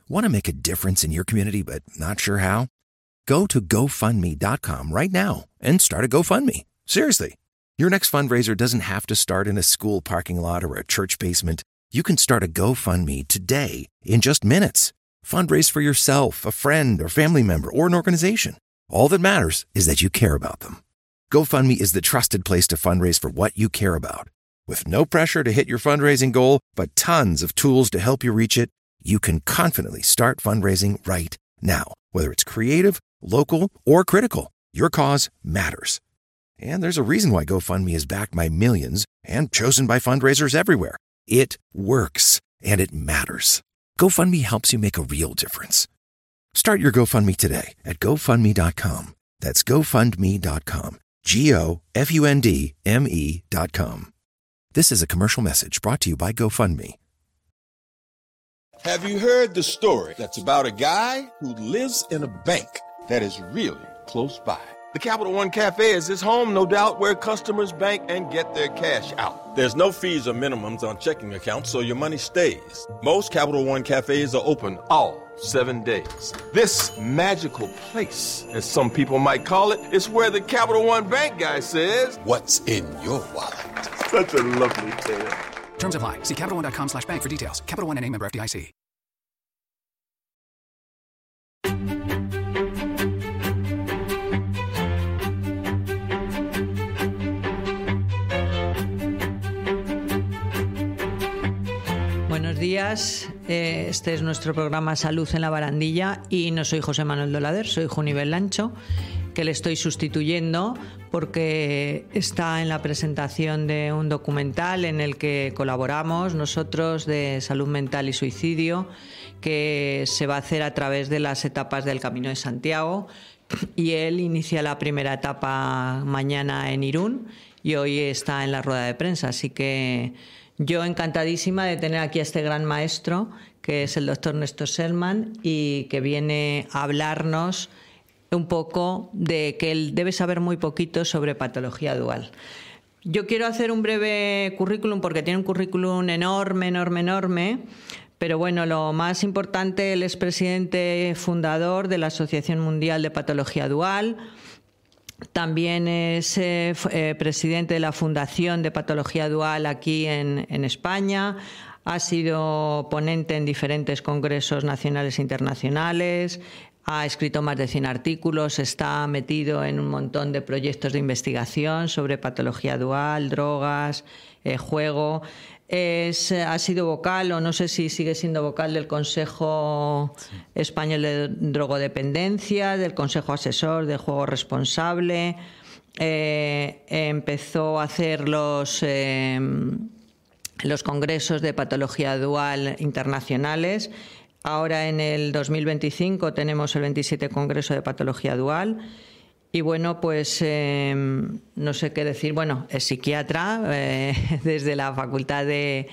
Want to make a difference in your community but not sure how? Go to GoFundMe.com right now and start a GoFundMe. Seriously. Your next fundraiser doesn't have to start in a school parking lot or a church basement. You can start a GoFundMe today in just minutes. Fundraise for yourself, a friend, or family member, or an organization. All that matters is that you care about them. GoFundMe is the trusted place to fundraise for what you care about. With no pressure to hit your fundraising goal, but tons of tools to help you reach it, you can confidently start fundraising right now. Whether it's creative, local, or critical, your cause matters. And there's a reason why GoFundMe is backed by millions and chosen by fundraisers everywhere. It works, and it matters. GoFundMe helps you make a real difference. Start your GoFundMe today at GoFundMe.com. That's GoFundMe.com. GoFundMe.com. This is a commercial message brought to you by GoFundMe. Have you heard the story that's about a guy who lives in a bank that is really close by? The Capital One Cafe is his home, no doubt, where customers bank and get their cash out. There's no fees or minimums on checking accounts, so your money stays. Most Capital One Cafes are open all 7 days. This magical place, as some people might call it, is where the Capital One Bank guy says, "What's in your wallet?" Such a lovely tale. Terms apply. See CapitalOne.com/bank for details. Capital One N.A. member FDIC. Buenos días, este es nuestro programa Salud en la Barandilla y no soy José Manuel Dolader, soy Junivel Lancho, que le estoy sustituyendo porque está en la presentación de un documental en el que colaboramos nosotros de salud mental y suicidio, que se va a hacer a través de las etapas del Camino de Santiago, y él inicia la primera etapa mañana en Irún y hoy está en la rueda de prensa, así que yo encantadísima de tener aquí a este gran maestro, que es el doctor Néstor Selman, y que viene a hablarnos un poco de que él debe saber muy poquito sobre patología dual. Yo quiero hacer un breve currículum porque tiene un currículum enorme, pero bueno, lo más importante, él es presidente fundador de la Asociación Mundial de Patología Dual. También es presidente de la Fundación de Patología Dual aquí en España. Ha sido ponente en diferentes congresos nacionales e internacionales. Ha escrito más de 100 artículos. Está metido en un montón de proyectos de investigación sobre patología dual, drogas, juego. Ha sido vocal, o no sé si sigue siendo vocal, del Consejo Español de Drogodependencia, del Consejo Asesor de Juego Responsable. Empezó a hacer los congresos de patología dual internacionales. Ahora en el 2025 tenemos el 27 Congreso de Patología Dual. Y bueno, pues no sé qué decir. Bueno, es psiquiatra desde la Facultad de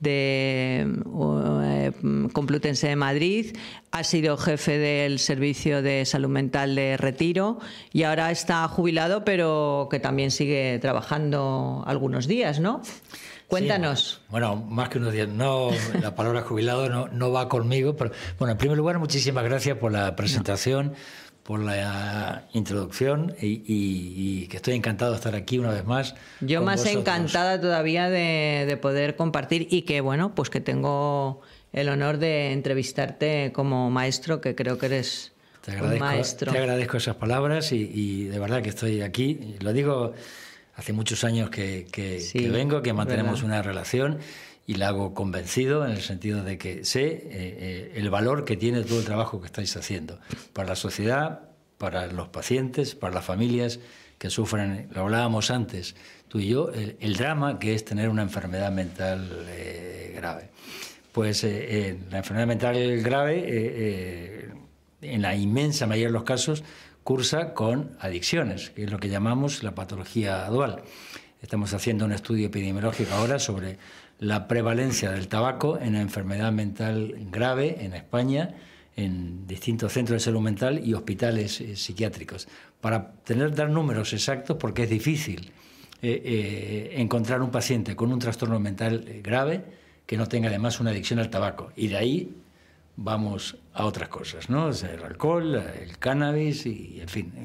Complutense de Madrid, ha sido jefe del Servicio de Salud Mental de Retiro y ahora está jubilado, pero que también sigue trabajando algunos días, ¿no? Cuéntanos. Sí, bueno, más que unos días. No, la palabra jubilado no va conmigo, pero bueno, en primer lugar, muchísimas gracias por la presentación. Por la introducción y que estoy encantado de estar aquí una vez más. Yo más vosotros. Encantada todavía de poder compartir y que, bueno, pues que tengo el honor de entrevistarte como maestro, que creo que eres un maestro. Te agradezco esas palabras y de verdad que estoy aquí. Lo digo hace muchos años que vengo, que mantenemos una relación y la hago convencido en el sentido de que sé el valor que tiene todo el trabajo que estáis haciendo para la sociedad, para los pacientes, para las familias que sufren, lo hablábamos antes, tú y yo, el drama que es tener una enfermedad mental grave. Pues la enfermedad mental grave, en la inmensa mayoría de los casos, cursa con adicciones, que es lo que llamamos la patología dual. Estamos haciendo un estudio epidemiológico ahora sobre la prevalencia del tabaco en la enfermedad mental grave en España, en distintos centros de salud mental y hospitales psiquiátricos, para dar números exactos, porque es difícil encontrar un paciente con un trastorno mental grave que no tenga además una adicción al tabaco. Y de ahí vamos a otras cosas, ¿no? O sea, el alcohol, el cannabis y en fin,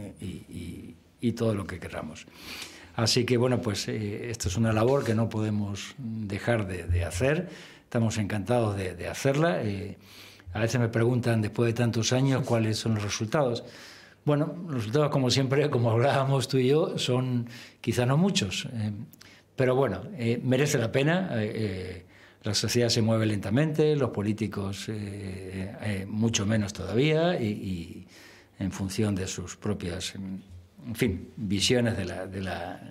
y todo lo que queramos. Así que, bueno, pues esto es una labor que no podemos dejar de hacer. Estamos encantados de hacerla. A veces me preguntan, después de tantos años, cuáles son los resultados. Bueno, los resultados, como siempre, como hablábamos tú y yo, son quizá no muchos. Pero bueno, merece la pena. La sociedad se mueve lentamente, los políticos mucho menos todavía, y en función de sus propias, en fin, visiones de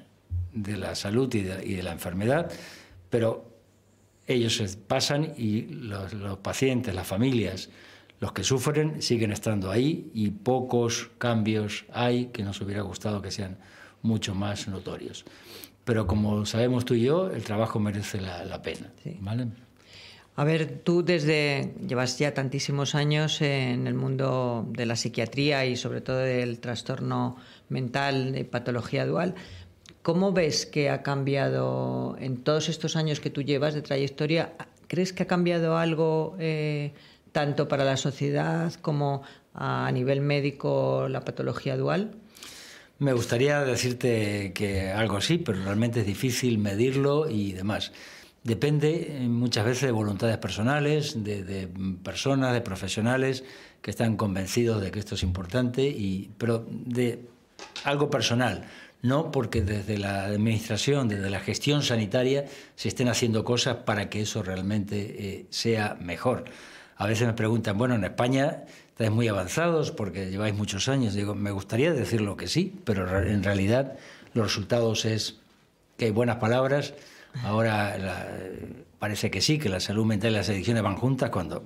la salud y de la enfermedad, pero ellos se pasan y los pacientes, las familias, los que sufren, siguen estando ahí, y pocos cambios hay que nos hubiera gustado que sean mucho más notorios. Pero como sabemos tú y yo, el trabajo merece la pena. Sí. ¿Vale? A ver, tú llevas ya tantísimos años en el mundo de la psiquiatría y sobre todo del trastorno mental, de patología dual. ¿Cómo ves que ha cambiado en todos estos años que tú llevas de trayectoria? ¿Crees que ha cambiado algo tanto para la sociedad como a nivel médico la patología dual? Me gustaría decirte que algo sí, pero realmente es difícil medirlo y demás. Depende muchas veces de voluntades personales, de personas, de profesionales que están convencidos de que esto es importante, pero de algo personal, no porque desde la administración, desde la gestión sanitaria, se estén haciendo cosas para que eso realmente sea mejor. A veces me preguntan, bueno, en España estáis muy avanzados porque lleváis muchos años. Digo, me gustaría decirlo que sí, pero en realidad los resultados es que hay buenas palabras. Ahora parece que sí, que la salud mental y las adicciones van juntas cuando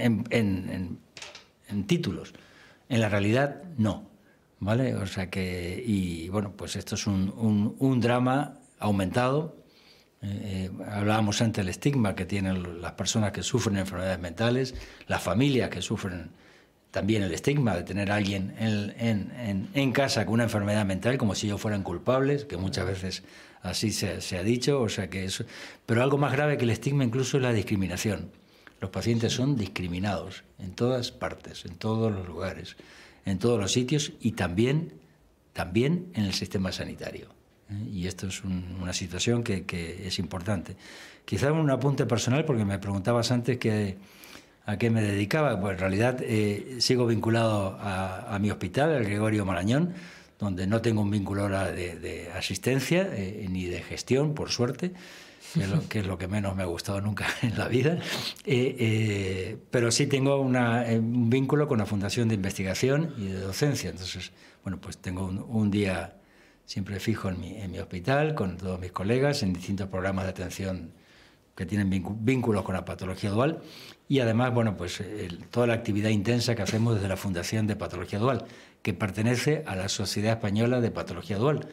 en títulos. En la realidad, no. ¿Vale? O sea que, y bueno, pues esto es un drama aumentado. Hablábamos antes del estigma que tienen las personas que sufren enfermedades mentales, las familias que sufren también el estigma de tener a alguien en casa con una enfermedad mental, como si ellos fueran culpables, que muchas veces así se ha dicho. O sea que eso, pero algo más grave que el estigma incluso es la discriminación. Los pacientes son discriminados en todas partes, en todos los lugares, en todos los sitios, y también en el sistema sanitario. Y esto es una situación que es importante. Quizá un apunte personal, porque me preguntabas antes a qué me dedicaba. Pues en realidad sigo vinculado a mi hospital, el Gregorio Marañón, donde no tengo un vínculo ahora de asistencia ni de gestión, por suerte, que es lo que menos me ha gustado nunca en la vida. Pero sí tengo un vínculo con la Fundación de Investigación y de Docencia. Entonces, bueno, pues tengo un día siempre fijo en mi hospital, con todos mis colegas, en distintos programas de atención que tienen vínculos con la patología dual, y además, bueno, pues toda la actividad intensa que hacemos desde la Fundación de Patología Dual, que pertenece a la Sociedad Española de Patología Dual,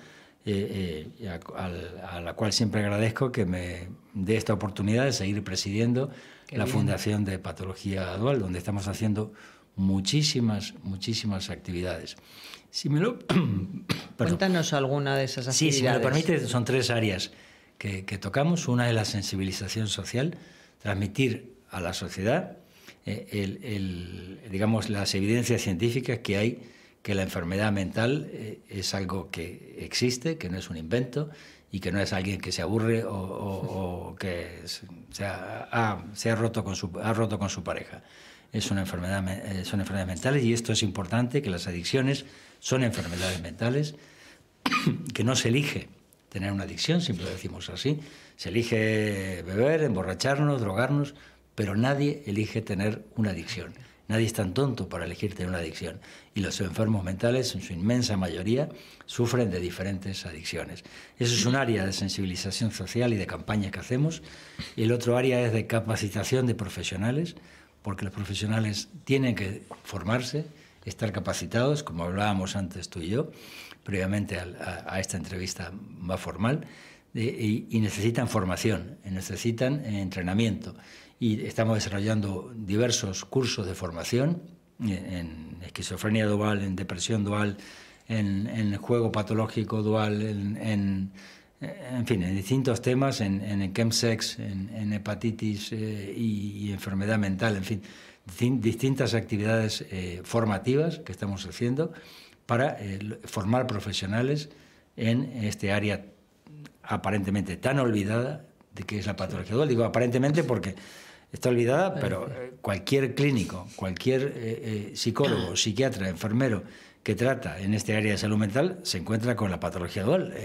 a la cual siempre agradezco que me dé esta oportunidad de seguir presidiendo la Fundación de Patología Dual, donde estamos haciendo muchísimas actividades. Si me lo... Cuéntanos alguna de esas actividades. Sí, si me lo permite, son 3 áreas que tocamos. Una es la sensibilización social, transmitir a la sociedad digamos, las evidencias científicas que hay, que la enfermedad mental es algo que existe, que no es un invento, y que no es alguien que se aburre o que se ha roto con su pareja. Son enfermedades mentales, y esto es importante, que las adicciones son enfermedades mentales, que no se elige tener una adicción, siempre lo decimos así. Se elige beber, emborracharnos, drogarnos, pero nadie elige tener una adicción. Nadie es tan tonto para elegir tener una adicción. Y los enfermos mentales, en su inmensa mayoría, sufren de diferentes adicciones. Eso es un área de sensibilización social y de campañas que hacemos. Y el otro área es de capacitación de profesionales, porque los profesionales tienen que formarse, estar capacitados, como hablábamos antes tú y yo, previamente a esta entrevista más formal, y necesitan formación, necesitan entrenamiento. Y estamos desarrollando diversos cursos de formación en esquizofrenia dual, en depresión dual, en juego patológico dual, en fin, en distintos temas, en chemsex, en hepatitis y enfermedad mental, en fin. distintas actividades formativas que estamos haciendo para formar profesionales en este área aparentemente tan olvidada de que es la patología dual. Digo aparentemente porque está olvidada, pero cualquier clínico, cualquier psicólogo, psiquiatra, enfermero que trata en este área de salud mental se encuentra con la patología dual,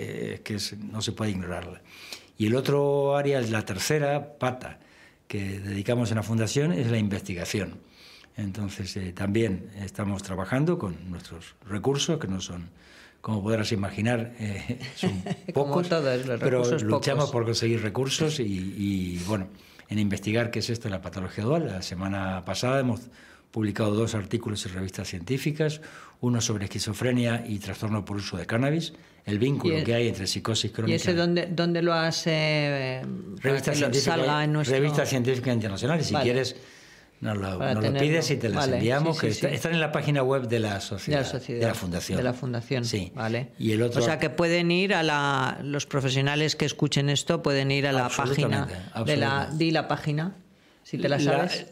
no se puede ignorarla. Y el otro área, la tercera pata que dedicamos en la Fundación, es la investigación. Entonces también estamos trabajando con nuestros recursos, que no son, como podrás imaginar, son pocos, pero luchamos por conseguir recursos y bueno, en investigar qué es esto de la patología dual. La semana pasada hemos publicado 2 artículos en revistas científicas, uno sobre esquizofrenia y trastorno por uso de cannabis, el vínculo que hay entre psicosis crónica... ¿Y ese dónde lo has revistas científicas internacionales? Si quieres, nos lo pides y te las enviamos, sí, que están en la página web de la sociedad, de la Fundación. De la Fundación, sí. Vale. Y el otro... O sea, que pueden ir los profesionales que escuchen esto, pueden ir a la página di la página. Si te la sabes.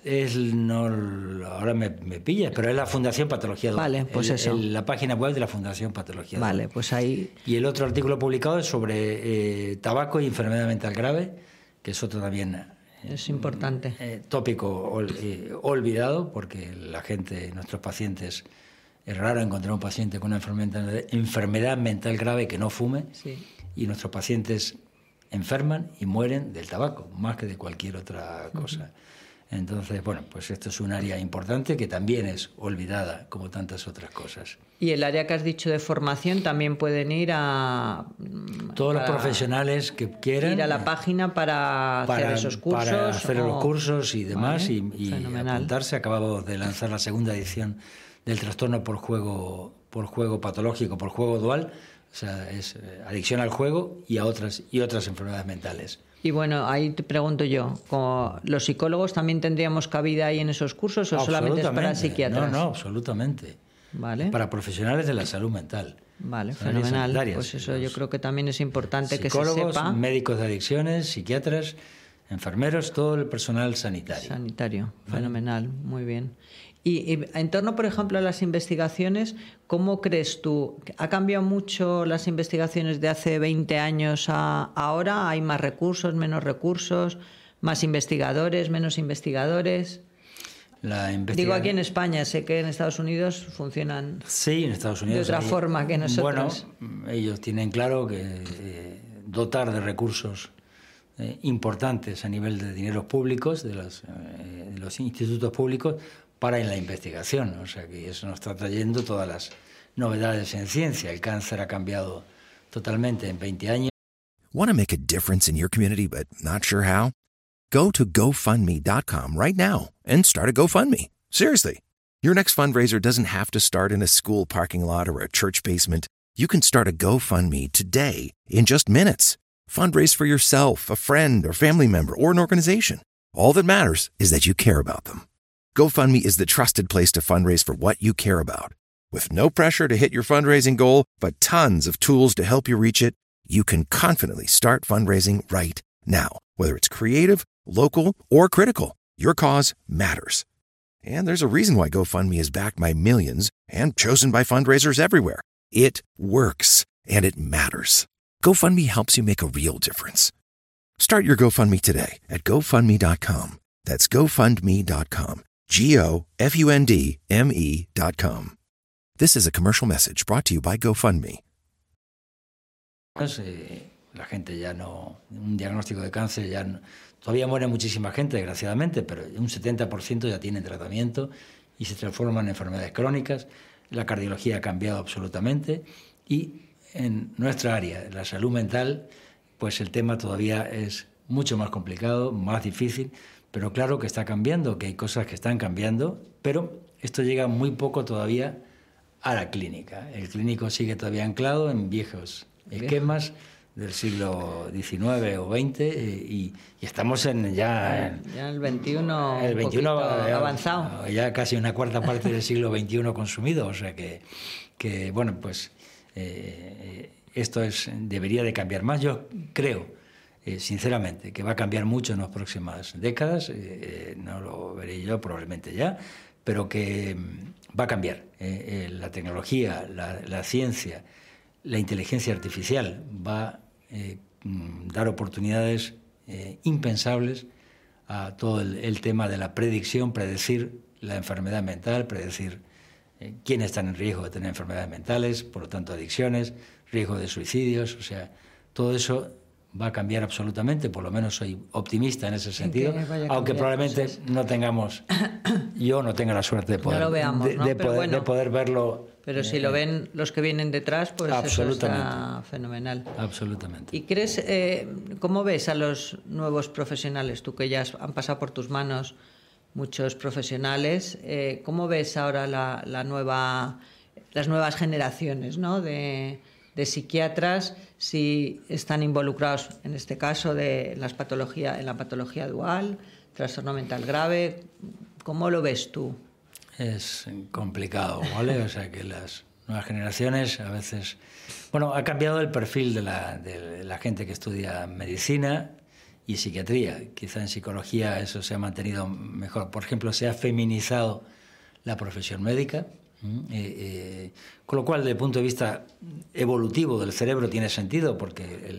Ahora me pillas, pero es la Fundación Patología Dual. Vale, pues eso. La página web de la Fundación Patología Dual. Vale, pues ahí. Y el otro artículo publicado es sobre tabaco y enfermedad mental grave, que es otro también. Es importante. Tópico olvidado, porque la gente, nuestros pacientes, es raro encontrar un paciente con una enfermedad mental grave que no fume. Sí. Y nuestros pacientes enferman y mueren del tabaco, más que de cualquier otra cosa. Entonces, bueno, pues esto es un área importante que también es olvidada, como tantas otras cosas. Y el área que has dicho de formación también pueden ir a... Todos los profesionales que quieran... Ir a la página para hacer esos cursos. Para hacer los cursos y demás, y apuntarse. Acabamos de lanzar la segunda edición del trastorno por juego patológico, por juego dual. O sea, es adicción al juego y a otras enfermedades mentales. Y bueno, ahí te pregunto yo, como ¿los psicólogos también tendríamos cabida ahí en esos cursos o solamente es para psiquiatras? No, absolutamente. Vale. Para profesionales de la salud mental. Vale, fenomenal. Pues eso yo creo que también es importante que se sepa. Psicólogos, médicos de adicciones, psiquiatras, enfermeros, todo el personal sanitario. Sanitario, fenomenal, muy bien. Y en torno, por ejemplo, a las investigaciones, ¿cómo crees tú? ¿Ha cambiado mucho las investigaciones de hace 20 años a ahora? ¿Hay más recursos, menos recursos? ¿Más investigadores, menos investigadores? Digo aquí en España, sé que en Estados Unidos funcionan en Estados Unidos de otra forma que nosotros. Bueno, ellos tienen claro que dotar de recursos importantes a nivel de dineros públicos, de los institutos públicos, para en la investigación. O sea que eso nos está trayendo todas las novedades en ciencia. El cáncer ha cambiado totalmente en 20 años. Want to make a difference in your community but not sure how? Go to GoFundMe.com right now and start a GoFundMe. Seriously. Your next fundraiser doesn't have to start in a school parking lot or a church basement. You can start a GoFundMe today in just minutes. Fundraise for yourself, a friend or family member, or an organization. All that matters is that you care about them. GoFundMe is the trusted place to fundraise for what you care about. With no pressure to hit your fundraising goal, but tons of tools to help you reach it, you can confidently start fundraising right now. Whether it's creative, local, or critical, your cause matters. And there's a reason why GoFundMe is backed by millions and chosen by fundraisers everywhere. It works, and it matters. GoFundMe helps you make a real difference. Start your GoFundMe today at GoFundMe.com. That's GoFundMe.com. GoFundMe.com. This is a commercial message brought to you by GoFundMe. La gente ya no... Un diagnóstico de cáncer ya no... Todavía muere muchísima gente, desgraciadamente, pero un 70% ya tiene tratamiento y se transforman en enfermedades crónicas. La cardiología ha cambiado absolutamente y en nuestra área, la salud mental, pues el tema todavía es mucho más complicado, más difícil, pero claro que está cambiando, que hay cosas que están cambiando, pero esto llega muy poco todavía a la clínica. El clínico sigue todavía anclado en viejos esquemas del siglo XIX o XX y estamos ya en el XXI, avanzado. Ya casi una cuarta parte del siglo XXI consumido, o sea que bueno, pues esto debería de cambiar más. Yo creo sinceramente, que va a cambiar mucho en las próximas décadas, no lo veré yo probablemente ya, pero que va a cambiar. La tecnología, la ciencia, la inteligencia artificial va a dar oportunidades impensables a todo el tema de la predicción, predecir la enfermedad mental, predecir quiénes están en riesgo de tener enfermedades mentales, por lo tanto adicciones, riesgo de suicidios, o sea, todo eso va a cambiar absolutamente, por lo menos soy optimista en ese sentido, aunque probablemente cosas. Yo no tenga la suerte de poder, no lo veamos, ¿no? de poder verlo. Pero si lo ven los que vienen detrás, pues eso está fenomenal. Absolutamente. ¿Y crees, cómo ves a los nuevos profesionales? Tú que ya han pasado por tus manos muchos profesionales, ¿cómo ves ahora las nuevas generaciones, ¿no? de psiquiatras, si están involucrados en este caso en la patología dual, trastorno mental grave? ¿Cómo lo ves tú? Es complicado, ¿vale? O sea que las nuevas generaciones a veces... Bueno, ha cambiado el perfil de la gente que estudia medicina y psiquiatría. Quizá en psicología eso se ha mantenido mejor. Por ejemplo, se ha feminizado la profesión médica. Con lo cual, desde el punto de vista evolutivo del cerebro tiene sentido, porque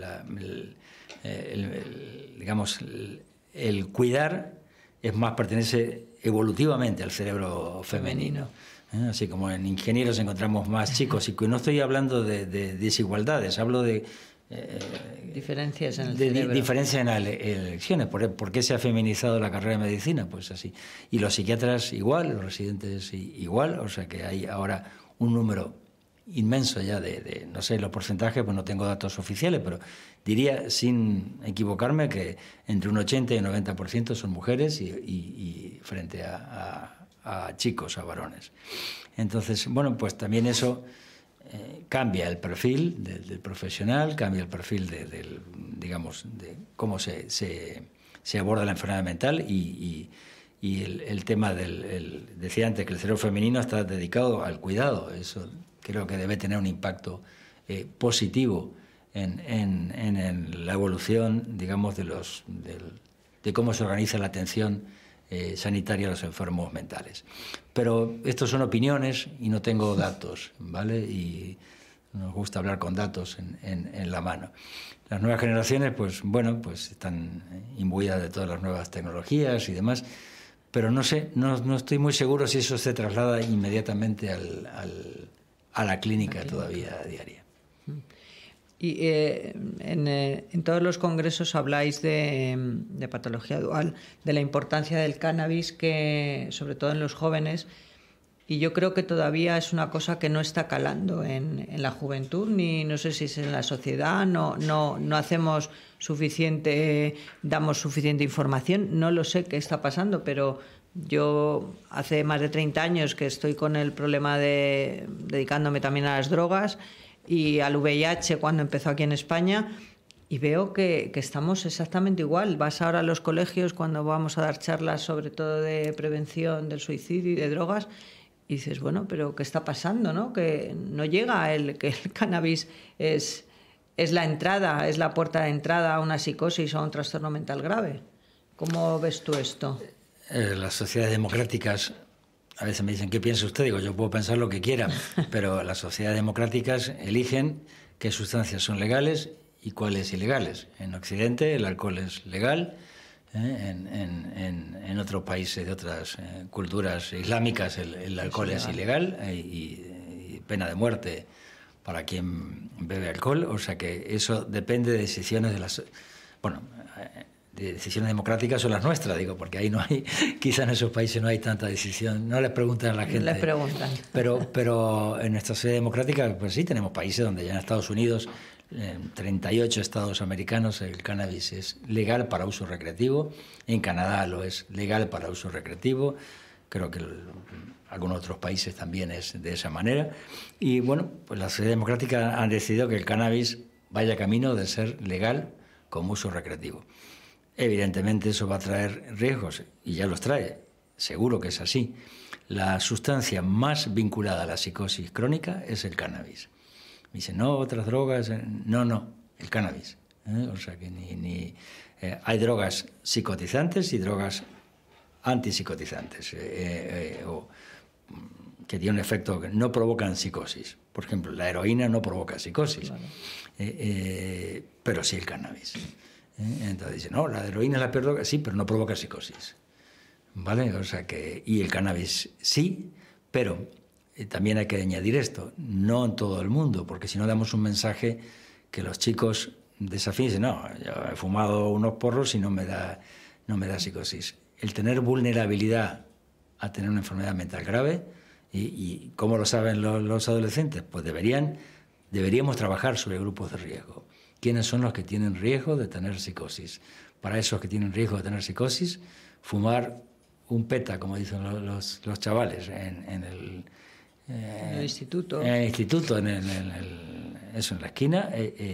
el cuidar es más, pertenece evolutivamente al cerebro femenino. Así como en ingenieros encontramos más chicos, y no estoy hablando de desigualdades, hablo de diferencias en el cerebro. Diferencias en las elecciones. ¿Por qué se ha feminizado la carrera de medicina? Pues así. Y los psiquiatras igual, los residentes igual, o sea que hay ahora un número inmenso ya no sé los porcentajes, pues no tengo datos oficiales, pero diría sin equivocarme que entre un 80 y un 90% son mujeres y frente a chicos, a varones. Entonces, bueno, pues también eso cambia el perfil del profesional, cambia el perfil de cómo se aborda la enfermedad mental y el tema decía antes que el cerebro femenino está dedicado al cuidado. Eso creo que debe tener un impacto positivo en la evolución, digamos, de cómo se organiza la atención sanitaria a los enfermos mentales. Pero estos son opiniones y no tengo datos, ¿vale? Y nos gusta hablar con datos en la mano. Las nuevas generaciones, pues bueno, pues están imbuidas de todas las nuevas tecnologías y demás, pero no sé, no estoy muy seguro si eso se traslada inmediatamente a la clínica todavía diaria. Y en todos los congresos habláis de patología dual, de la importancia del cannabis, que sobre todo en los jóvenes, y yo creo que todavía es una cosa que no está calando en la juventud, ni no sé si es en la sociedad, no hacemos damos suficiente información, no lo sé qué está pasando, pero yo hace más de 30 años que estoy con el problema dedicándome también a las drogas y al VIH cuando empezó aquí en España, y veo que estamos exactamente igual. Vas ahora a los colegios cuando vamos a dar charlas sobre todo de prevención del suicidio y de drogas y dices, bueno, pero ¿qué está pasando, no? Que no llega que el cannabis es la entrada, es la puerta de entrada a una psicosis o a un trastorno mental grave. ¿Cómo ves tú esto? Las sociedades democráticas, a veces me dicen, ¿qué piensa usted? Digo, yo puedo pensar lo que quiera, pero las sociedades democráticas eligen qué sustancias son legales y cuáles ilegales. En Occidente el alcohol es legal, en otros países de otras culturas islámicas el alcohol es ilegal y pena de muerte para quien bebe alcohol. O sea que eso depende de decisiones de decisiones democráticas o las nuestras, digo, porque ahí no hay, quizás en esos países no hay tanta decisión, no les preguntan a la gente. Les preguntan. Pero en nuestra sociedad democrática, pues sí, tenemos países donde ya en Estados Unidos, en 38 estados americanos, el cannabis es legal para uso recreativo, en Canadá lo es legal para uso recreativo, creo que algunos otros países también es de esa manera, y bueno, pues la sociedad democrática han decidido que el cannabis vaya camino de ser legal como uso recreativo. Evidentemente eso va a traer riesgos, y ya los trae, seguro que es así. La sustancia más vinculada a la psicosis crónica es el cannabis. Me dicen, no, otras drogas, no, el cannabis. O sea que hay drogas psicotizantes y drogas antipsicotizantes, que tienen un efecto que no provocan psicosis. Por ejemplo, la heroína no provoca psicosis, claro. Pero sí el cannabis. Entonces dicen, no, la heroína es la peor droga, sí, pero no provoca psicosis. ¿Vale? O sea que, y el cannabis sí, pero también hay que añadir esto, no en todo el mundo, porque si no damos un mensaje que los chicos desafíen y dicen, no, yo he fumado unos porros y no me da psicosis. El tener vulnerabilidad a tener una enfermedad mental grave, y ¿cómo lo saben los adolescentes? Pues deberíamos trabajar sobre grupos de riesgo. ¿Quiénes son los que tienen riesgo de tener psicosis? Para esos que tienen riesgo de tener psicosis, fumar un peta, como dicen los chavales, en el instituto. En el instituto, eso, en la esquina.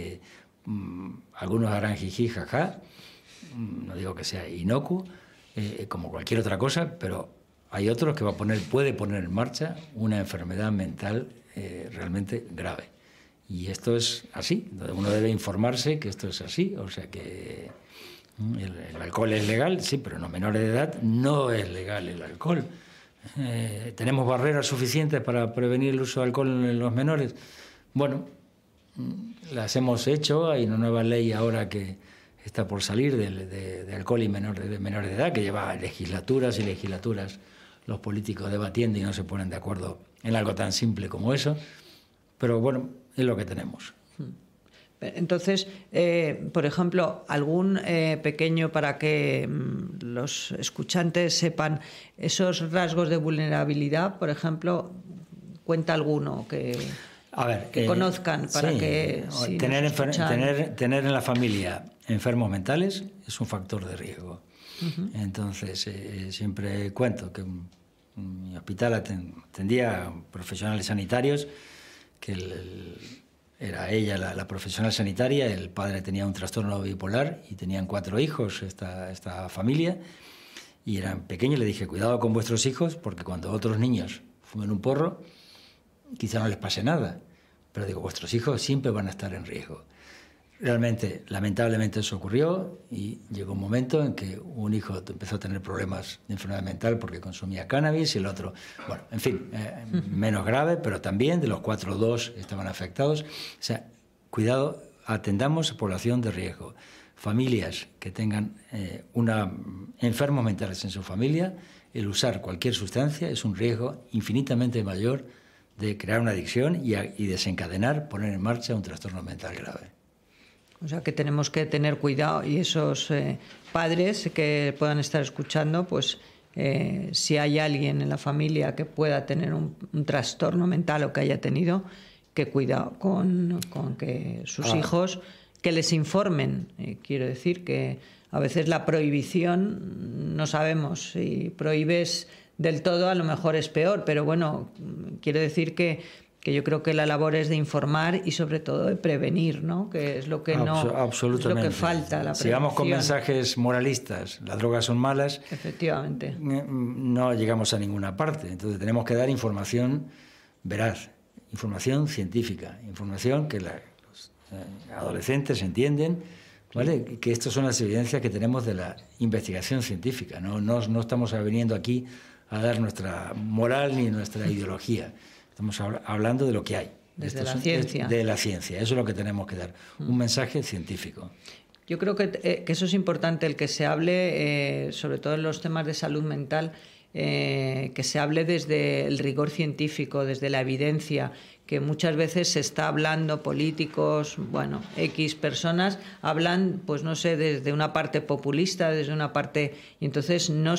Algunos harán jiji, jaja. No digo que sea inocuo, como cualquier otra cosa, pero hay otros que puede poner en marcha una enfermedad mental realmente grave. Y esto es así. Uno debe informarse que esto es así. O sea que el alcohol es legal, sí, pero en los menores de edad no es legal el alcohol. ¿Tenemos barreras suficientes para prevenir el uso de alcohol en los menores? Bueno, las hemos hecho. Hay una nueva ley ahora que está por salir de alcohol y menores de edad, que lleva legislaturas y legislaturas los políticos debatiendo y no se ponen de acuerdo en algo tan simple como eso. Pero bueno, es lo que tenemos. Entonces, por ejemplo, algún pequeño, para que los escuchantes sepan esos rasgos de vulnerabilidad, por ejemplo, cuenta alguno que conozcan para sí, que... Si tener en la familia enfermos mentales es un factor de riesgo. Uh-huh. Entonces, siempre cuento que mi hospital atendía a profesionales sanitarios, que era ella la profesional sanitaria, el padre tenía un trastorno bipolar y tenían 4 hijos esta familia, y eran pequeños. Le dije, cuidado con vuestros hijos, porque cuando otros niños fumen un porro, quizá no les pase nada, pero digo, vuestros hijos siempre van a estar en riesgo. Realmente, lamentablemente eso ocurrió, y llegó un momento en que un hijo empezó a tener problemas de enfermedad mental porque consumía cannabis, y el otro, bueno, en fin, menos grave, pero también de los 4, 2 estaban afectados. O sea, cuidado, atendamos a población de riesgo. Familias que tengan enfermos mentales en su familia, el usar cualquier sustancia es un riesgo infinitamente mayor de crear una adicción y desencadenar, poner en marcha un trastorno mental grave. O sea que tenemos que tener cuidado, y esos padres que puedan estar escuchando, pues si hay alguien en la familia que pueda tener un trastorno mental o que haya tenido, que cuidado con que sus hijos, que les informen. Quiero decir que a veces la prohibición, no sabemos si prohíbes del todo, a lo mejor es peor, pero bueno, quiero decir que yo creo que la labor es de informar y sobre todo de prevenir, ¿no? Que es lo que absolutamente. Es lo que falta, la prevención. Si vamos con mensajes moralistas, las drogas son malas, efectivamente, no llegamos a ninguna parte. Entonces tenemos que dar información veraz, información científica, información que los adolescentes entienden, ¿vale? Que estas son las evidencias que tenemos de la investigación científica. No estamos viniendo aquí a dar nuestra moral ni nuestra ideología. Estamos hablando de lo que hay. Desde la ciencia. De la ciencia. Eso es lo que tenemos que dar. Un mensaje científico. Yo creo que eso es importante, el que se hable, sobre todo en los temas de salud mental, que se hable desde el rigor científico, desde la evidencia, que muchas veces se está hablando, políticos, bueno, X personas hablan, pues no sé, desde una parte populista, desde una parte, y entonces no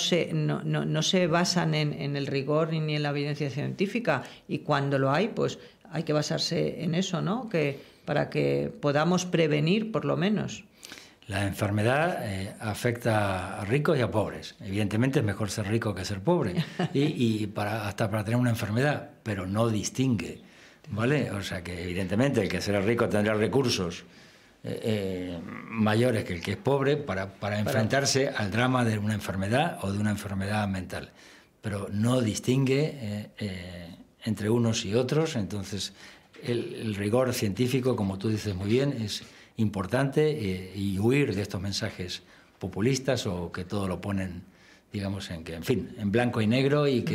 se basan en el rigor ni en la evidencia científica, y cuando lo hay, pues hay que basarse en eso, ¿no? Que para que podamos prevenir, por lo menos. La enfermedad afecta a ricos y a pobres. Evidentemente es mejor ser rico que ser pobre, y hasta para tener una enfermedad, pero no distingue, ¿vale? O sea que evidentemente el que será rico tendrá recursos mayores que el que es pobre para enfrentarse al drama de una enfermedad o de una enfermedad mental, pero no distingue entre unos y otros. Entonces el rigor científico, como tú dices muy bien, importante y huir de estos mensajes populistas o que todo lo ponen, digamos, en blanco y negro y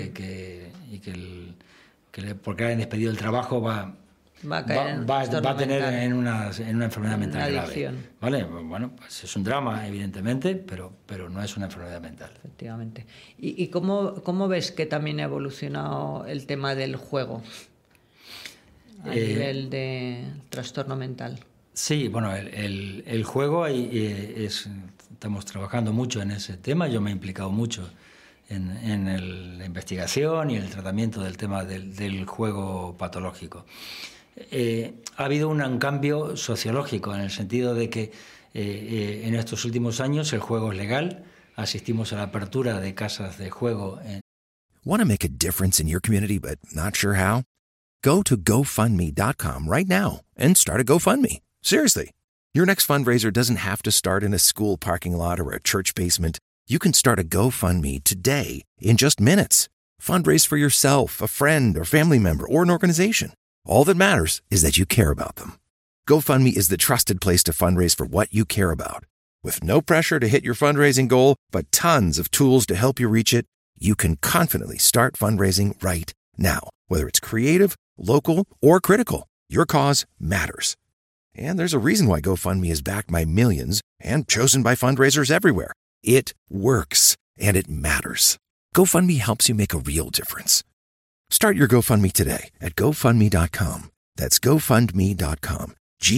porque hayan despedido el trabajo va a tener en una enfermedad mental grave. ¿Vale? Bueno, pues es un drama, evidentemente, pero no es una enfermedad mental. Efectivamente. ¿Y cómo ves que también ha evolucionado el tema del juego a nivel de trastorno mental? Sí, bueno, el juego estamos trabajando mucho en ese tema. Yo me he implicado mucho en la investigación y el tratamiento del tema del juego patológico. Ha habido un cambio sociológico en el sentido de que en estos últimos años el juego es legal. Asistimos a la apertura de casas de juego. Want to make a difference in your community but not sure how? Go to GoFundMe.com right now and start a GoFundMe. Seriously. Your next fundraiser doesn't have to start in a school parking lot or a church basement. You can start a GoFundMe today in just minutes. Fundraise for yourself, a friend or family member, or an organization. All that matters is that you care about them. GoFundMe is the trusted place to fundraise for what you care about. With no pressure to hit your fundraising goal, but tons of tools to help you reach it, you can confidently start fundraising right now. Whether it's creative, local, or critical, your cause matters. And there's a reason why GoFundMe is backed by millions and chosen by fundraisers everywhere. It works, and it matters. GoFundMe helps you make a real difference. Start your GoFundMe today at GoFundMe.com. That's GoFundMe.com.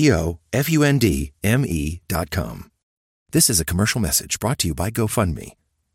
GoFundMe.com. This is a commercial message brought to you by GoFundMe.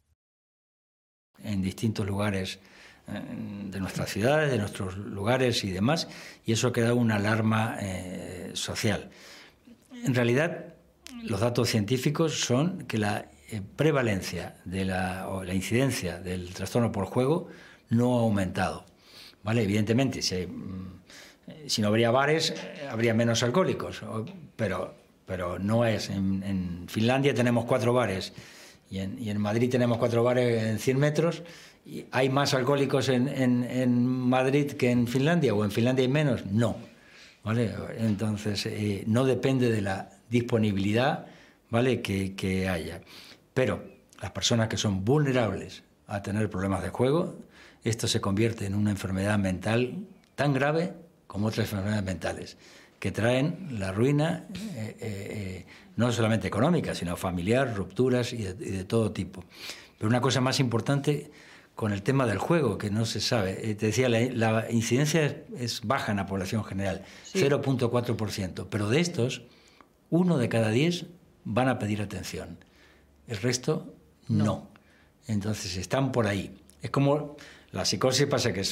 En distintos lugares de nuestras ciudades, de nuestros lugares y demás, y eso ha creado una alarma social. En realidad, los datos científicos son que la prevalencia o la incidencia del trastorno por juego no ha aumentado. ¿Vale? Evidentemente, si no habría bares, habría menos alcohólicos, pero no es. En Finlandia tenemos 4 bares y en Madrid tenemos 4 bares en 100 metros. ¿Y hay más alcohólicos en Madrid que en Finlandia? ¿O en Finlandia hay menos? No. ¿Vale? Entonces, no depende de la disponibilidad, ¿vale?, que haya. Pero las personas que son vulnerables a tener problemas de juego, esto se convierte en una enfermedad mental tan grave como otras enfermedades mentales, que traen la ruina, no solamente económica, sino familiar, rupturas y de todo tipo. Pero una cosa más importante con el tema del juego, que no se sabe. Te decía, la incidencia es baja en la población general, sí. 0.4%, pero de estos, 1 de cada 10 van a pedir atención. El resto, no. Entonces, están por ahí. Es como la psicosis, pasa que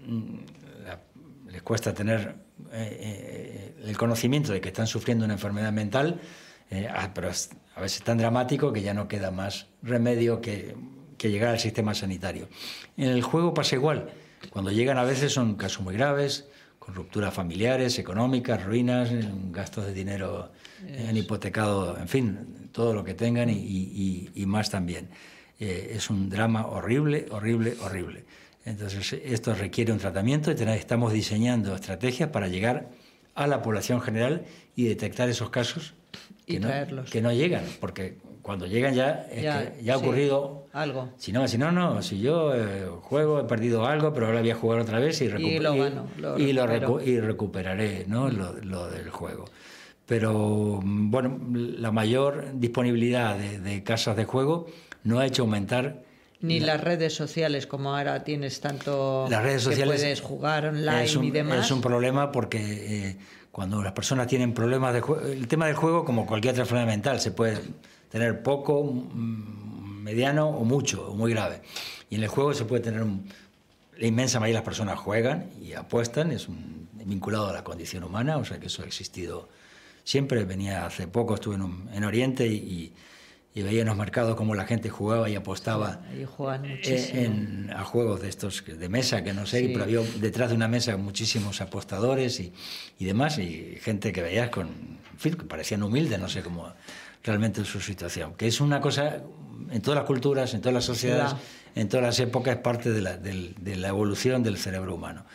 les cuesta tener el conocimiento de que están sufriendo una enfermedad mental, pero a veces es tan dramático que ya no queda más remedio que llegar al sistema sanitario. En el juego pasa igual. Cuando llegan a veces son casos muy graves, con rupturas familiares, económicas, ruinas, gastos de dinero en hipotecado, en fin, todo lo que tengan y más también. Es un drama horrible, horrible, horrible. Entonces, esto requiere un tratamiento y estamos diseñando estrategias para llegar a la población general y detectar esos casos que no llegan, porque cuando llegan ya ha ocurrido algo. Si yo juego, he perdido algo, pero ahora voy a jugar otra vez y recuperaré, ¿no? lo del juego. Pero bueno, la mayor disponibilidad de casas de juego no ha hecho aumentar. Ni las redes sociales, como ahora tienes tanto las redes sociales que puedes jugar online y demás. Es un problema porque cuando las personas tienen problemas de juego, el tema del juego, como cualquier otra enfermedad mental, se puede tener poco, mediano o mucho, o muy grave. Y en el juego se puede tener la inmensa mayoría de las personas juegan y apuestan, es vinculado a la condición humana, o sea que eso ha existido siempre. Hace poco estuve en Oriente y veía en los mercados cómo la gente jugaba y apostaba a juegos de estos de mesa, que no sé, sí. Pero había detrás de una mesa muchísimos apostadores y demás, y gente que veías que parecían humildes, no sé cómo realmente su situación, que es una cosa en todas las culturas, en todas las sociedades, en todas las épocas, es parte de la evolución del cerebro humano.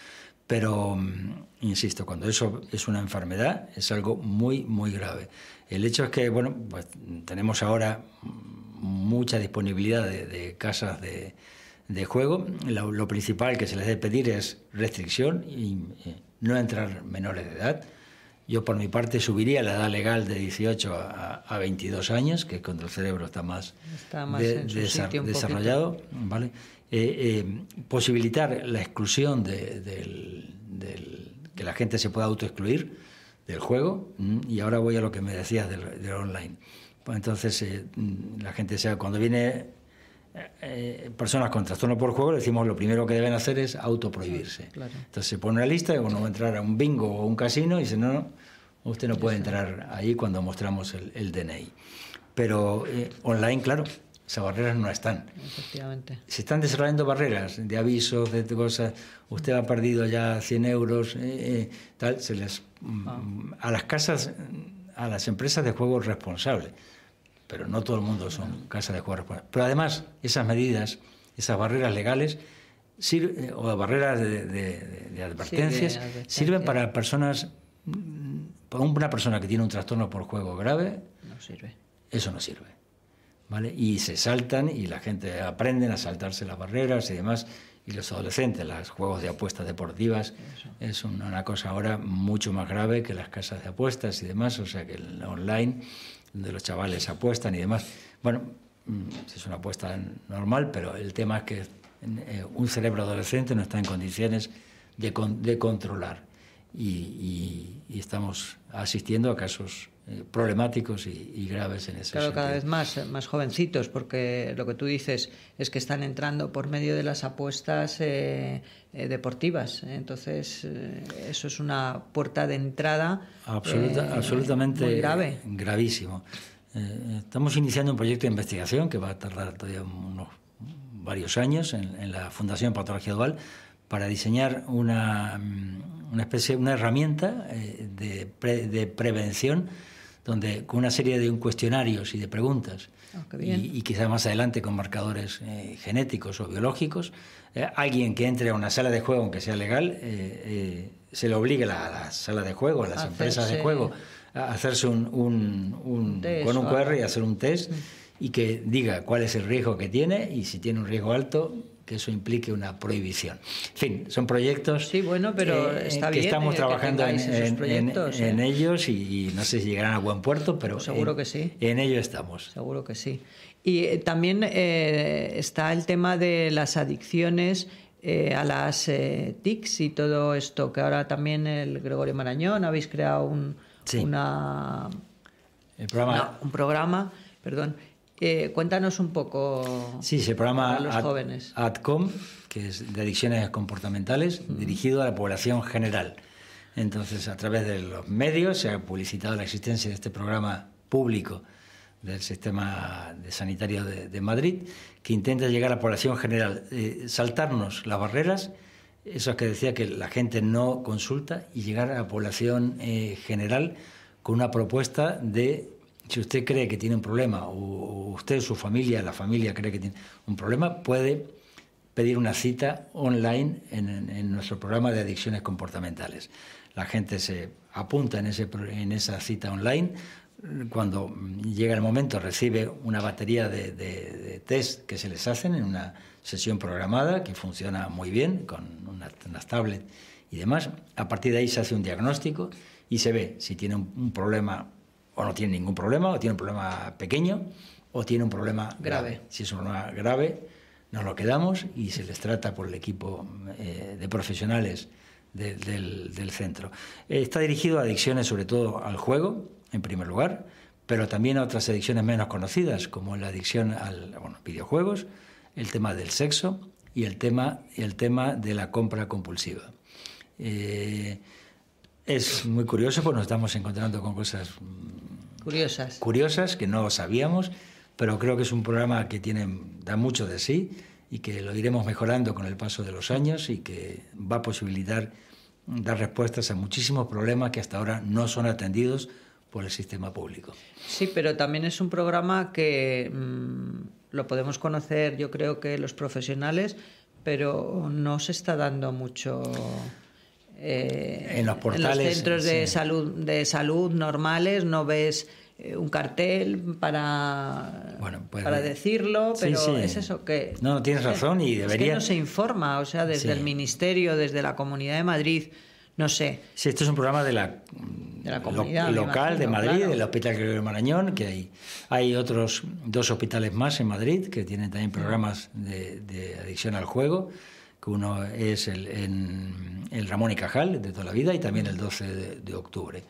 Pero, insisto, cuando eso es una enfermedad, es algo muy, muy grave. El hecho es que, bueno, pues tenemos ahora mucha disponibilidad de casas de juego. Lo principal que se les debe pedir es restricción y no entrar menores de edad. Yo, por mi parte, subiría la edad legal de 18 a 22 años, que es cuando el cerebro está más desarrollado, ¿vale? Posibilitar la exclusión que la gente se pueda autoexcluir del juego. Y ahora voy a lo que me decías del online. Pues entonces, la gente, cuando viene personas con trastorno por juego, le decimos lo primero que deben hacer es autoprohibirse. Claro. Entonces se pone una lista, uno va a entrar a un bingo o un casino y dice, no, usted no puede entrar ahí cuando mostramos el DNI. Pero online, claro, esas barreras no están. Efectivamente. Se están desarrollando barreras de avisos, de cosas. Usted ha perdido ya 100 euros, tal. A las casas, a las empresas de juego responsables. Pero no todo el mundo son casas de juego responsables. Pero además, esas medidas, esas barreras legales, o barreras de advertencias, sirven para personas. Para una persona que tiene un trastorno por juego grave, no sirve. Eso no sirve, ¿vale? Y se saltan y la gente aprende a saltarse las barreras y demás. Y los adolescentes, los juegos de apuestas deportivas, es una cosa ahora mucho más grave que las casas de apuestas y demás. O sea que el online, donde los chavales apuestan y demás, bueno, es una apuesta normal, pero el tema es que un cerebro adolescente no está en condiciones de controlar. Y estamos asistiendo a casos problemáticos y graves en ese sentido. Cada vez más jovencitos, porque lo que tú dices es que están entrando por medio de las apuestas deportivas. Entonces, eso es una puerta de entrada absolutamente muy grave. Gravísimo. Estamos iniciando un proyecto de investigación que va a tardar todavía varios años en la Fundación Patología Dual, para diseñar una herramienta de prevención, donde con una serie de cuestionarios y de preguntas, y quizás más adelante con marcadores genéticos o biológicos, alguien que entre a una sala de juego, aunque sea legal, se le obligue a la sala de juego, a las empresas de juego, a hacerse un test, con un QR y hacer un test, y que diga cuál es el riesgo que tiene, y si tiene un riesgo alto, que eso implique una prohibición. En fin, son proyectos pero está que bien, estamos trabajando en ellos, y no sé si llegarán a buen puerto, pero seguro que sí. En ello estamos. Seguro que sí. Y también está el tema de las adicciones a las TICs y todo esto, que ahora también el Gregorio Marañón habéis creado un programa, perdón. Cuéntanos un poco. Sí, se programa los jóvenes. ADCOM, que es de adicciones comportamentales, dirigido a la población general. Entonces, a través de los medios se ha publicitado la existencia de este programa público del sistema sanitario de Madrid, que intenta llegar a la población general, saltarnos las barreras, eso que decía que la gente no consulta, y llegar a la población general con una propuesta de: si usted cree que tiene un problema, o usted, su familia, la familia cree que tiene un problema, puede pedir una cita online en nuestro programa de adicciones comportamentales. La gente se apunta en esa cita online. Cuando llega el momento, recibe una batería de test que se les hacen en una sesión programada, que funciona muy bien, con unas tablets y demás. A partir de ahí se hace un diagnóstico y se ve si tiene un problema, o no tiene ningún problema, o tiene un problema pequeño, o tiene un problema grave. Si es un problema grave, nos lo quedamos y se les trata por el equipo de profesionales del centro. Está dirigido a adicciones, sobre todo al juego, en primer lugar, pero también a otras adicciones menos conocidas, como la adicción a videojuegos, el tema del sexo y el tema de la compra compulsiva. Es muy curioso, porque nos estamos encontrando con cosas curiosas que no sabíamos, pero creo que es un programa que da mucho de sí, y que lo iremos mejorando con el paso de los años, y que va a posibilitar dar respuestas a muchísimos problemas que hasta ahora no son atendidos por el sistema público. Sí, pero también es un programa que lo podemos conocer, yo creo que los profesionales, pero no se está dando mucho en los portales, en los centros de salud normales no ves un cartel para decirlo, pero es eso que... No, tienes razón y debería... Es que no se informa, o sea, desde el Ministerio, desde la Comunidad de Madrid, no sé. Sí, esto es un programa de la comunidad local de Madrid, claro. Del Hospital Gregorio Marañón, que hay otros 2 hospitales más en Madrid que tienen también programas de adicción al juego, que uno es el Ramón y Cajal, de toda la vida, y también el 12 de octubre.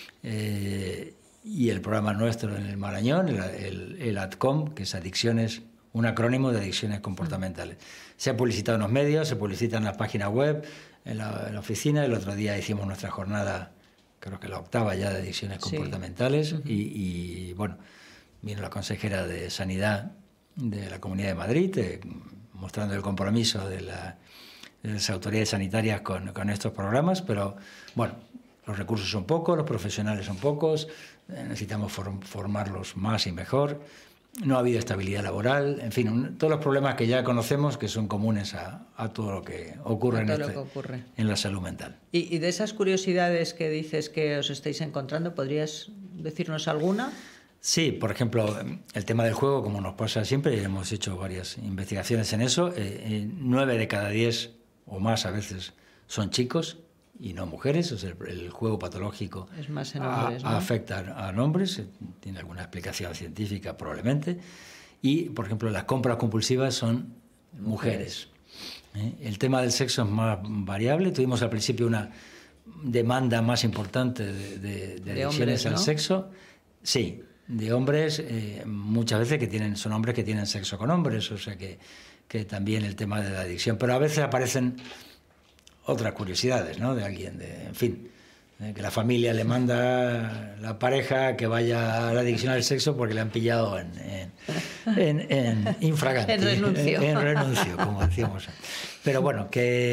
Y el programa nuestro en el Marañón, el ADCOM, que es Adicciones, un acrónimo de adicciones comportamentales. Se ha publicitado en los medios, se publicita en la página web, en la oficina. El otro día hicimos nuestra jornada, creo que la 8ª ya, de adicciones comportamentales. Y bueno, vino la consejera de Sanidad de la Comunidad de Madrid, mostrando el compromiso de las autoridades sanitarias con estos programas, pero bueno, los recursos son pocos, los profesionales son pocos, necesitamos formarlos más y mejor, no ha habido estabilidad laboral, en fin, todos los problemas que ya conocemos que son comunes a todo lo que ocurre, en la salud mental. Y de esas curiosidades que dices que os estáis encontrando, ¿podrías decirnos alguna? Sí, por ejemplo, el tema del juego, como nos pasa siempre, hemos hecho varias investigaciones en eso, 9 de cada 10 o más a veces son chicos y no mujeres, o sea, el juego patológico es más en hombres, ¿no? Afecta a hombres, tiene alguna explicación científica probablemente, y por ejemplo las compras compulsivas son mujeres. El tema del sexo es más variable, tuvimos al principio una demanda más importante de adicciones hombres, ¿no? Al sexo, sí, de hombres, muchas veces son hombres que tienen sexo con hombres, o sea que también el tema de la adicción, pero a veces aparecen otras curiosidades, ¿no? De alguien, en fin, que la familia le manda a la pareja que vaya a la adicción al sexo porque le han pillado en infraganti, en renuncio, como decíamos. Pero bueno,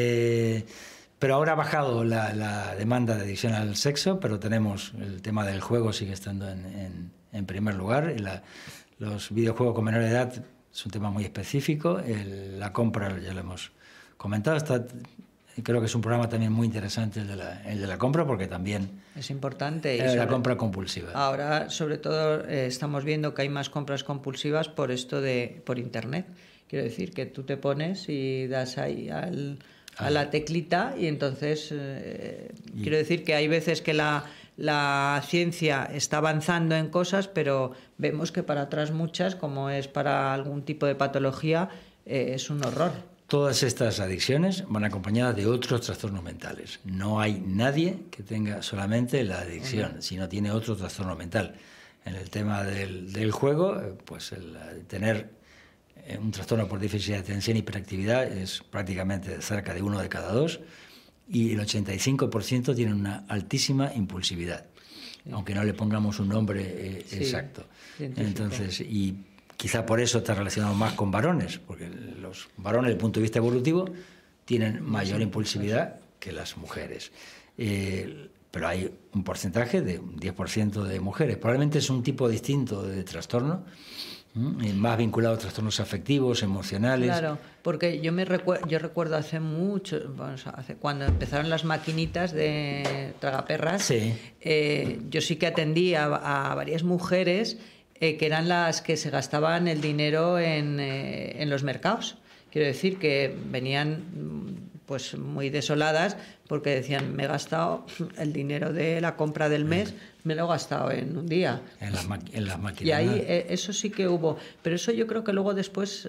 pero ahora ha bajado la demanda de adicción al sexo, pero tenemos el tema del juego, sigue estando en primer lugar. Los videojuegos con menor edad es un tema muy específico. La compra, ya lo hemos comentado, creo que es un programa también muy interesante el de la compra, porque también es importante. La compra compulsiva. Ahora, sobre todo, estamos viendo que hay más compras compulsivas por Internet. Quiero decir que tú te pones y das ahí a la teclita y entonces quiero decir que hay veces que la ciencia está avanzando en cosas, pero vemos que para atrás muchas, como es para algún tipo de patología, es un horror. Todas estas adicciones van acompañadas de otros trastornos mentales. No hay nadie que tenga solamente la adicción, si no tiene otro trastorno mental. En el tema del juego, pues tener un trastorno por déficit de atención y hiperactividad es prácticamente cerca de 1 de cada 2, y el 85% tienen una altísima impulsividad, aunque no le pongamos un nombre exacto. Científico. Entonces, y quizá por eso está relacionado más con varones, porque los varones, desde el punto de vista evolutivo, tienen mayor impulsividad que las mujeres. Pero hay un porcentaje de un 10% de mujeres. Probablemente es un tipo distinto de trastorno, más vinculado a trastornos afectivos, emocionales. Claro, porque yo recuerdo hace mucho, cuando empezaron las maquinitas de tragaperras, sí. Yo sí que atendí a varias mujeres que eran las que se gastaban el dinero en los mercados. Quiero decir que venían pues muy desoladas porque decían, me he gastado el dinero de la compra del mes, me lo he gastado en un día. En las máquinas. Y ahí eso sí que hubo. Pero eso yo creo que luego después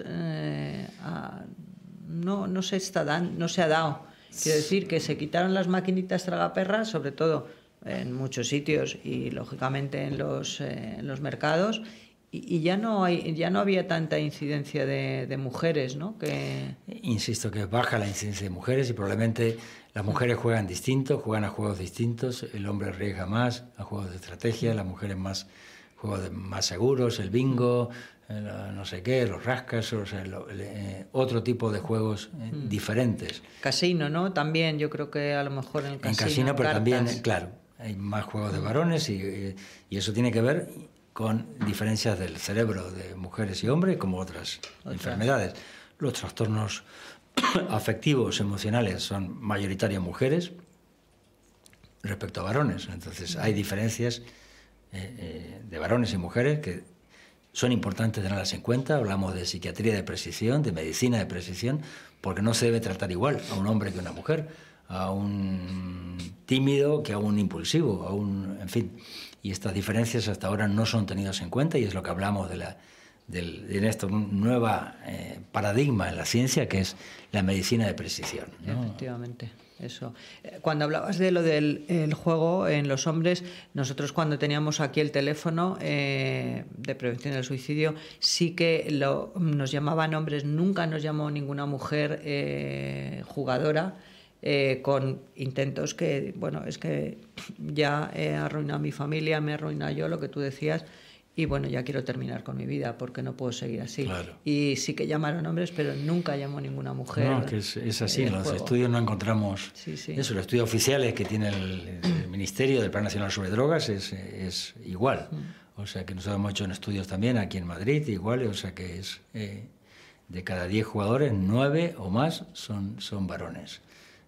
no se ha dado. Quiero decir que se quitaron las maquinitas tragaperras, sobre todo en muchos sitios y lógicamente en los mercados, y ya no había tanta incidencia de mujeres, ¿no? Insisto que baja la incidencia de mujeres y probablemente las mujeres juegan distinto, juegan a juegos distintos, el hombre arriesga más a juegos de estrategia, las mujeres más juegos más seguros, el bingo, no sé qué, los rascas, o sea, otro tipo de juegos diferentes. Casino, ¿no? También yo creo que a lo mejor en el casino. En casino, pero cartas. También, claro, hay más juegos de varones y eso tiene que ver con diferencias del cerebro de mujeres y hombres, como otras enfermedades. Los trastornos afectivos, emocionales, son mayoritarios mujeres, respecto a varones. Entonces hay diferencias de varones y mujeres que son importantes tenerlas en cuenta. Hablamos de psiquiatría de precisión, de medicina de precisión, porque no se debe tratar igual a un hombre que a una mujer, a un tímido que a un impulsivo, en fin. Y estas diferencias hasta ahora no son tenidas en cuenta, y es lo que hablamos de esto, un nuevo paradigma en la ciencia, que es la medicina de precisión, ¿no? Efectivamente, eso. Cuando hablabas de lo del juego en los hombres, nosotros cuando teníamos aquí el teléfono de prevención del suicidio, sí que nos llamaban hombres, nunca nos llamó ninguna mujer jugadora, con intentos que, bueno, es que ya he arruinado a mi familia, me he arruinado yo, lo que tú decías, y bueno, ya quiero terminar con mi vida porque no puedo seguir así. Claro. Y sí que llamaron hombres, pero nunca llamó ninguna mujer. No, que es así, en los estudios no encontramos eso. Los estudios oficiales que tiene el Ministerio del Plan Nacional sobre Drogas es igual. O sea que nosotros hemos hecho estudios también aquí en Madrid, igual, o sea que es de cada 10 jugadores, 9 o más son varones.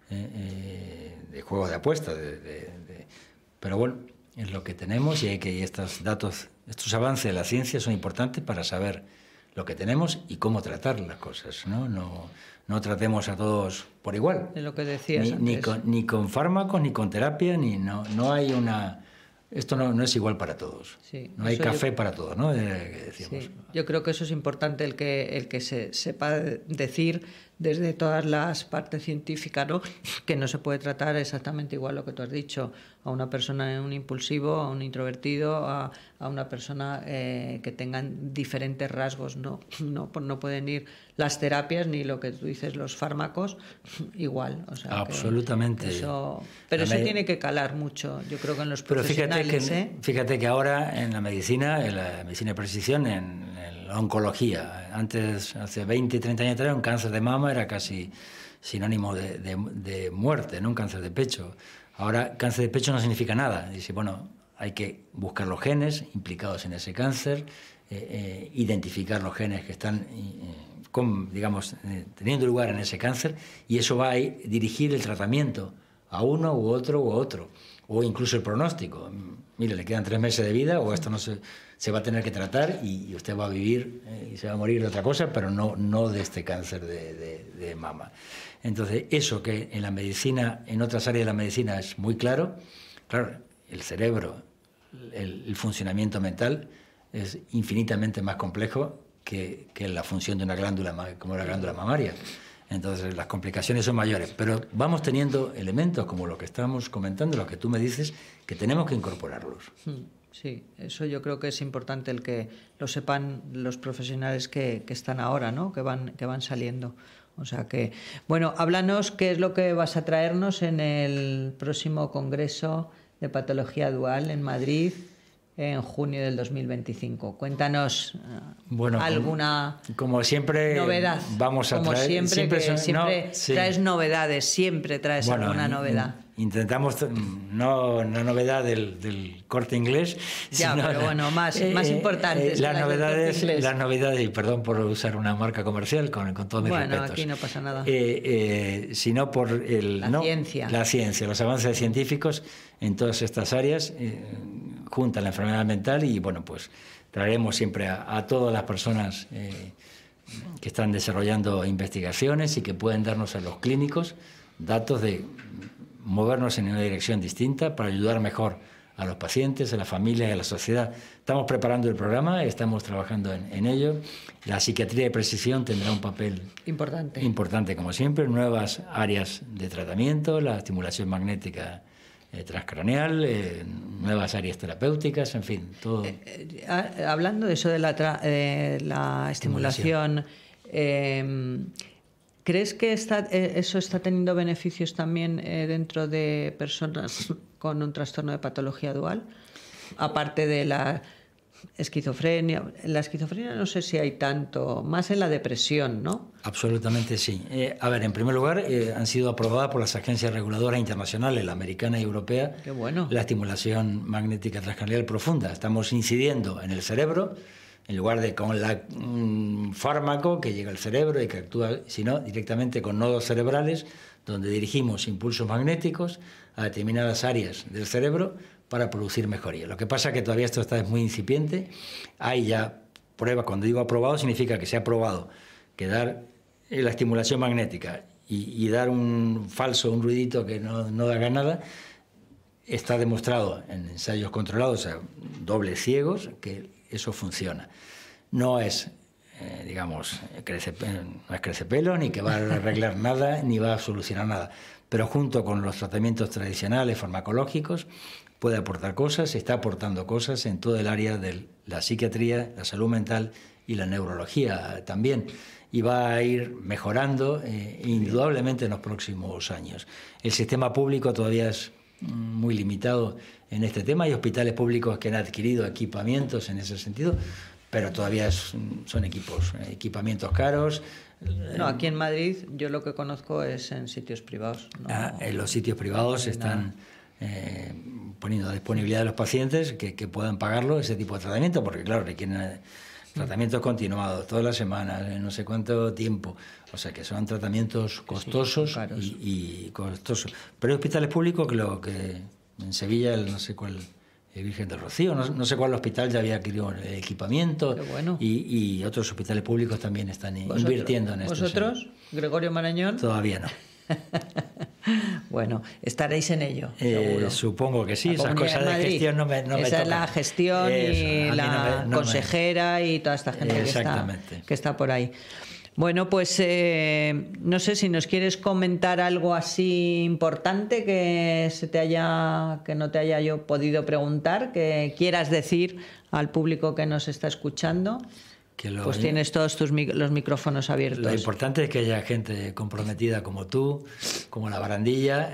De juegos de apuesta, pero bueno, es lo que tenemos, y estos datos, estos avances de la ciencia son importantes para saber lo que tenemos y cómo tratar las cosas, ¿no? No tratemos a todos por igual. Es lo que decías ni con fármacos, ni con terapia, no hay una... Esto no es igual para todos. Sí, no hay café para todos, ¿no? Sí. Yo creo que eso es importante, el que se sepa decir desde todas las partes científicas, ¿no? Que no se puede tratar exactamente igual lo que tú has dicho a una persona, un impulsivo, a un introvertido, a una persona que tengan diferentes rasgos. No pueden ir las terapias ni lo que tú dices, los fármacos, igual. O sea, absolutamente. Eso tiene que calar mucho, yo creo que en los profesionales. Pero fíjate que ahora en la medicina de precisión, en la oncología, antes, hace 20, 30 años atrás, un cáncer de mama era casi sinónimo de muerte, ¿no? Un cáncer de pecho. Ahora, cáncer de pecho no significa nada. Dice, bueno, hay que buscar los genes implicados en ese cáncer, identificar los genes que están, teniendo lugar en ese cáncer, y eso va a dirigir el tratamiento a uno u otro, o incluso el pronóstico. Mire, le quedan 3 meses de vida, o esto no se va a tener que tratar, y usted va a vivir y se va a morir de otra cosa, pero no de este cáncer de mama. Entonces, eso que en la medicina, en otras áreas de la medicina es muy claro, el cerebro, el funcionamiento mental es infinitamente más complejo que la función de una glándula como la glándula mamaria. Entonces las complicaciones son mayores, pero vamos teniendo elementos como lo que estamos comentando, lo que tú me dices, que tenemos que incorporarlos. Sí, eso yo creo que es importante, el que lo sepan los profesionales que están ahora, ¿no? que van saliendo. O sea que, bueno, háblanos qué es lo que vas a traernos en el próximo Congreso de Patología Dual en Madrid, en junio del 2025. Cuéntanos alguna como siempre, novedad. Vamos a traer... Siempre traes novedades, siempre traes alguna novedad. Intentamos, no una novedad del Corte Inglés, ya, sino pero bueno, más importantes. Las novedades, y perdón por usar una marca comercial, con todos mis respetos. Bueno, aquí no pasa nada. Sino por la ciencia, los avances científicos en todas estas áreas, junto a la enfermedad mental, y bueno, pues traeremos siempre a todas las personas que están desarrollando investigaciones y que pueden darnos a los clínicos datos de movernos en una dirección distinta para ayudar mejor a los pacientes, a las familias y a la sociedad. Estamos preparando el programa, estamos trabajando en ello. La psiquiatría de precisión tendrá un papel importante como siempre, nuevas áreas de tratamiento, la estimulación magnética transcraneal, nuevas áreas terapéuticas, en fin, todo. Hablando de eso de la estimulación, ¿crees que eso está teniendo beneficios también dentro de personas con un trastorno de patología dual? Aparte de la esquizofrenia. En la esquizofrenia no sé si hay tanto, más en la depresión, ¿no? Absolutamente sí. En primer lugar, han sido aprobadas por las agencias reguladoras internacionales, la americana y europea. Qué bueno. La estimulación magnética transcranial profunda. Estamos incidiendo en el cerebro, en lugar de con un fármaco que llega al cerebro y que actúa, sino directamente con nodos cerebrales, donde dirigimos impulsos magnéticos a determinadas áreas del cerebro para producir mejoría. Lo que pasa es que todavía esto es muy incipiente. Hay ya pruebas, cuando digo aprobado significa que se ha probado que dar la estimulación magnética y dar un ruidito que no haga nada, está demostrado en ensayos controlados, o sea, dobles ciegos, que eso funciona. No es, no es crecepelo, ni que va a arreglar nada, ni va a solucionar nada. Pero junto con los tratamientos tradicionales farmacológicos puede aportar cosas, está aportando cosas en todo el área de la psiquiatría, la salud mental y la neurología también. Y va a ir mejorando indudablemente en los próximos años. El sistema público todavía es muy limitado en este tema. Hay hospitales públicos que han adquirido equipamientos en ese sentido, pero todavía son equipamientos caros. No, aquí en Madrid yo lo que conozco es en sitios privados. En los sitios privados están poniendo a disponibilidad de los pacientes que puedan pagarlo, ese tipo de tratamiento, porque claro, requieren tratamientos continuados, todas las semanas, no sé cuánto tiempo. O sea que son tratamientos costosos y costosos. Pero hay hospitales públicos que en Sevilla, no sé cuál, el Virgen del Rocío, no sé cuál hospital ya había adquirido el equipamiento. Bueno. Y otros hospitales públicos también están invirtiendo en esto. ¿Vosotros, Gregorio Marañón? Todavía no. Bueno, estaréis en ello, seguro. Supongo que sí, esas cosas de gestión no me tocan. Esa es la gestión y la consejera y toda esta gente que está por ahí. Bueno, pues no sé si nos quieres comentar algo así importante que no te haya yo podido preguntar, que quieras decir al público que nos está escuchando. Pues tienes todos los micrófonos abiertos. Lo importante es que haya gente comprometida como tú, como la Barandilla,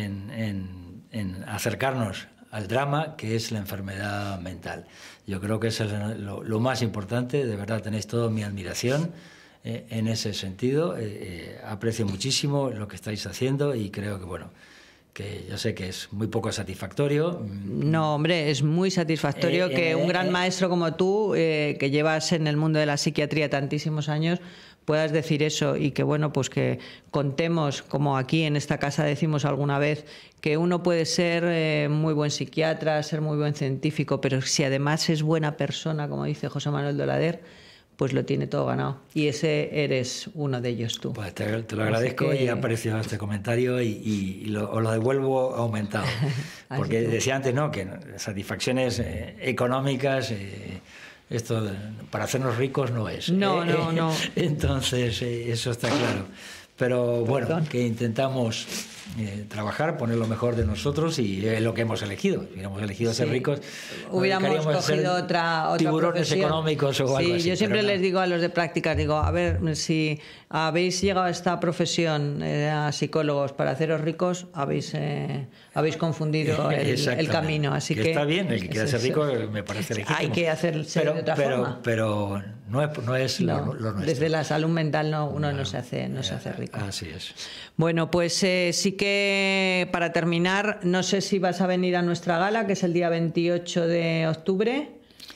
en acercarnos al drama que es la enfermedad mental. Yo creo que eso es lo más importante. De verdad tenéis toda mi admiración en ese sentido. Aprecio muchísimo lo que estáis haciendo y creo que yo sé que es muy poco satisfactorio. No, hombre, es muy satisfactorio que un gran maestro como tú, que llevas en el mundo de la psiquiatría tantísimos años, puedas decir eso y que pues que contemos, como aquí en esta casa decimos alguna vez, que uno puede ser muy buen psiquiatra, ser muy buen científico, pero si además es buena persona, como dice José Manuel Dolader, pues lo tiene todo ganado. Y ese eres uno de ellos tú. Pues te lo agradezco y aprecio este comentario os lo devuelvo aumentado. Porque decía antes, que satisfacciones económicas, esto para hacernos ricos no es. No. Entonces, eso está claro. Pero que intentamos trabajar, poner lo mejor de nosotros y es lo que hemos elegido. Si hubiéramos elegido ser ricos, hubiéramos cogido otra tiburones profesión. Económicos o algo así. Yo siempre les digo a los de prácticas, a ver, si habéis llegado a esta profesión, a psicólogos, para haceros ricos, habéis confundido el camino. Así que está bien, el que quiera ser rico me parece legítimo. Hay que hacerse de otra forma. Pero no es lo nuestro. Desde la salud mental uno no se hace rico. Así es. Bueno, pues sí que para terminar, no sé si vas a venir a nuestra gala, que es el día 28 de octubre.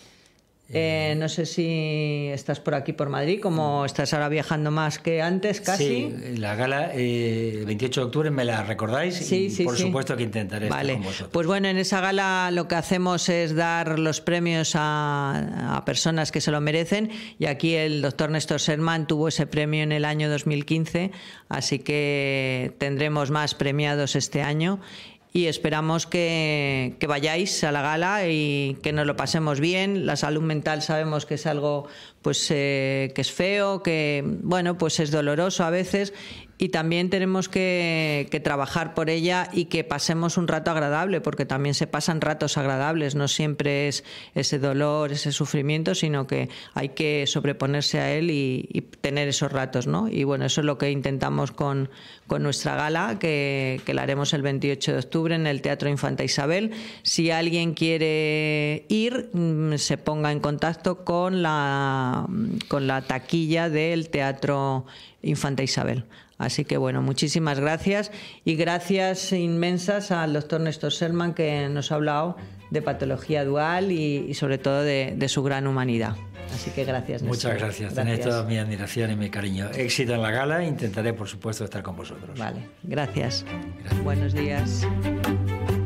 No sé si estás por aquí, por Madrid, como estás ahora viajando más que antes, casi. Sí, la gala, 28 de octubre, ¿me la recordáis? Sí, por supuesto que intentaré estar con vosotros. Pues en esa gala lo que hacemos es dar los premios a personas que se lo merecen, y aquí el doctor Néstor Serman tuvo ese premio en el año 2015, así que tendremos más premiados este año. Y esperamos que vayáis a la gala y que nos lo pasemos bien. La salud mental sabemos que es algo que es feo, que pues es doloroso a veces, y también tenemos que trabajar por ella y que pasemos un rato agradable, porque también se pasan ratos agradables, no siempre es ese dolor, ese sufrimiento, sino que hay que sobreponerse a él y tener esos ratos, ¿no? Y eso es lo que intentamos con nuestra gala, que la haremos el 28 de octubre en el Teatro Infanta Isabel. Si alguien quiere ir, se ponga en contacto con la taquilla del Teatro Infanta Isabel. Así que muchísimas gracias, y gracias inmensas al doctor Néstor Serman, que nos ha hablado de patología dual y sobre todo de su gran humanidad. Así que gracias, Néstor. Muchas gracias. Tenéis toda mi admiración y mi cariño. Éxito en la gala. Intentaré, por supuesto, estar con vosotros. Vale, gracias. Buenos días.